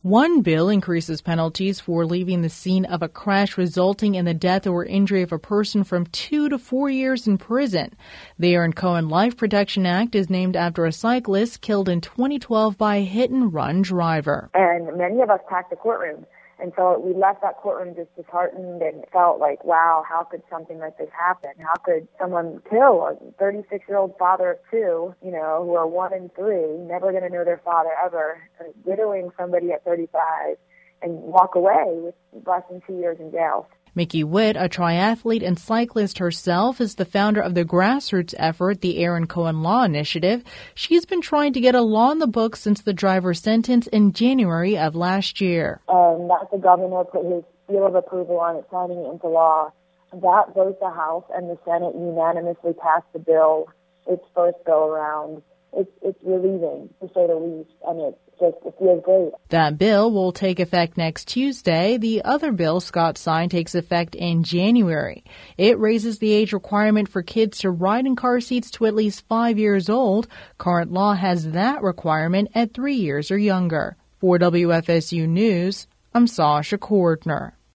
One bill increases penalties for leaving the scene of a crash resulting in the death or injury of a person from 2 to 4 years in prison. The Aaron Cohen Life Protection Act is named after a cyclist killed in 2012 by a hit-and-run driver. And many of us packed the courtroom. And so we left that courtroom just disheartened and felt like, wow, how could something like this happen? How could someone kill a 36-year-old father of two, who are 1 and 3, never going to know their father ever, widowing somebody at 35, and walk away with less than 2 years in jail? Mickey Witt, a triathlete and cyclist herself, is the founder of the grassroots effort, the Aaron Cohen Law Initiative. She's been trying to get a law in the books since the driver's sentence in January of last year. And that the governor put his seal of approval on it, signing it into law. That both the House and the Senate unanimously passed the bill its first go-around. It's relieving, to say the least, and it feels great. That bill will take effect next Tuesday. The other bill Scott signed takes effect in January. It raises the age requirement for kids to ride in car seats to at least 5 years old. Current law has that requirement at 3 years or younger. For WFSU News, I'm Sasha Cordner.